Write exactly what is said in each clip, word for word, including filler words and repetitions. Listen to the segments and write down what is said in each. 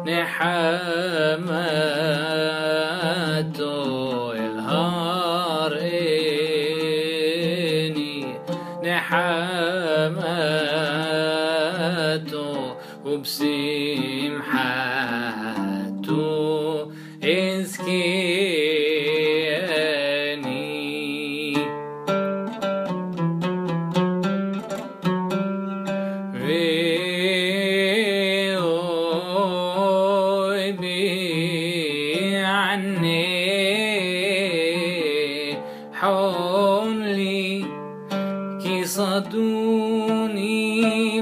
نحماتو الهار إني نحماتو وبسمحاتو إنسكياني ويوي بي عني حولي كي صدوني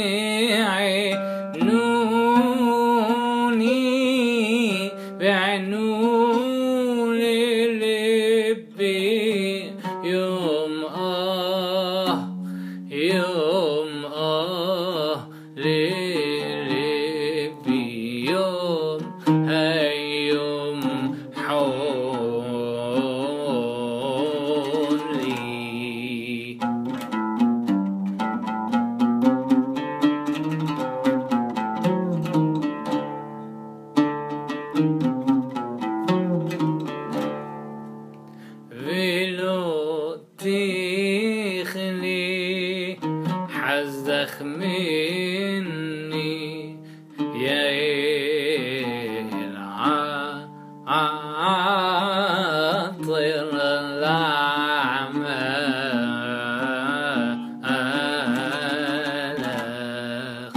بعينوني بعينون لبي يوم آه يوم آه للبي يوم هاي يوم حولي ולא תכלי حزدخ مني يا العاطر الأعمالخ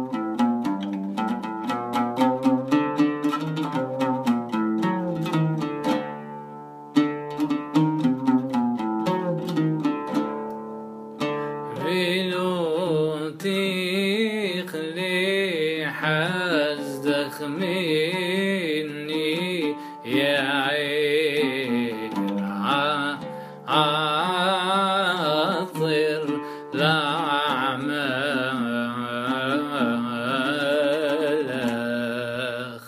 ולא تخلي حزدخ مني يا عاطر الأعمالخ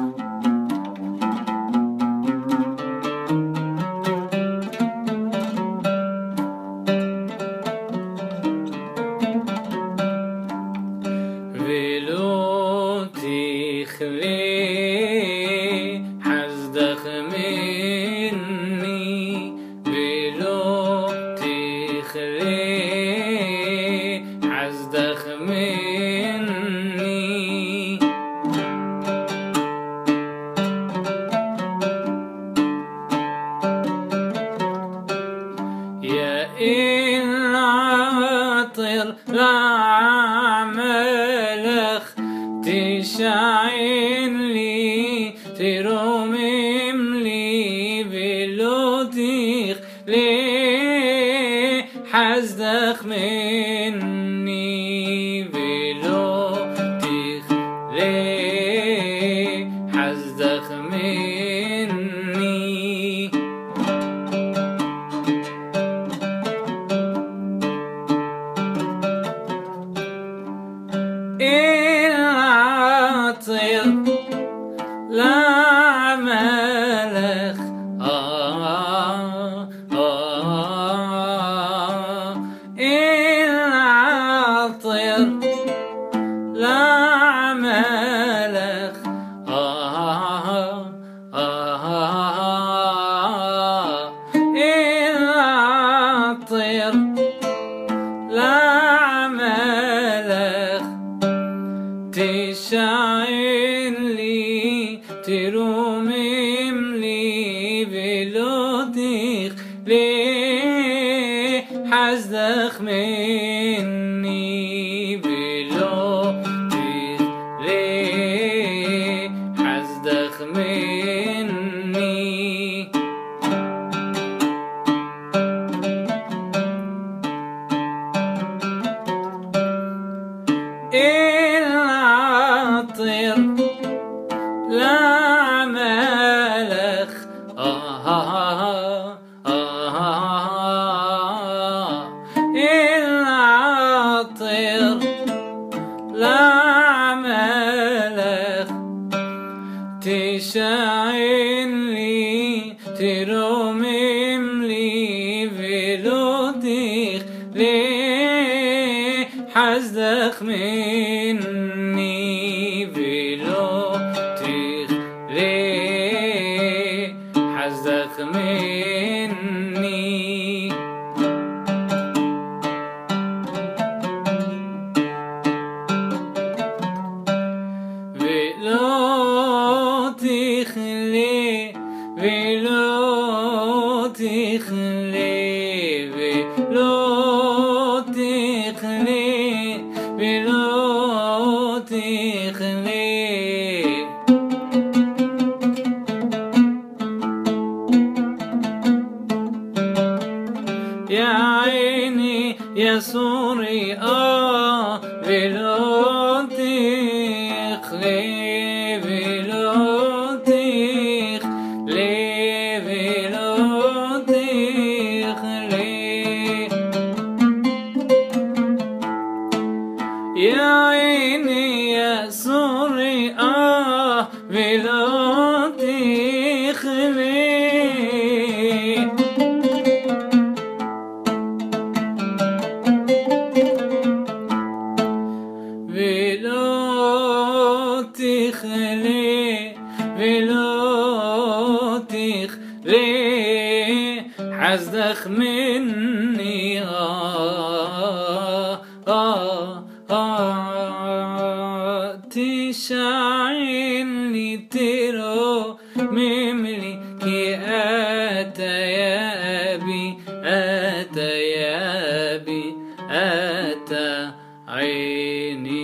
ולא תכלי حزدخ مني ולא תכלי حزدخ مني يا العاطر الأعمالخ تشعن لي ترمم لي ולא تخلي حزدخ مني ולא تخلي حزدخ مني العاطر الأعمالخ آه آه العاطر الأعمالخ آه آه العاطر الأعمالخ تشعن لي ترمم لي ולא تخلي حزدخ مني ולא تخلي حزدخ مني العاطر الأعمالخ آه آه آه العاطر الأعمالخ تشعن لي ترمم لي ולא تخلي حزدخ مني ולא يسوري آه ולא תכלה ולא תכלה ולא תכלה يا عيني يسوري آه ולא تכלה ולא תכלה ולא תכלה حزدך مني آه آه آه تشعل لي ترمم لي كي أتى يا أبي أتى يا أبي أتى عيني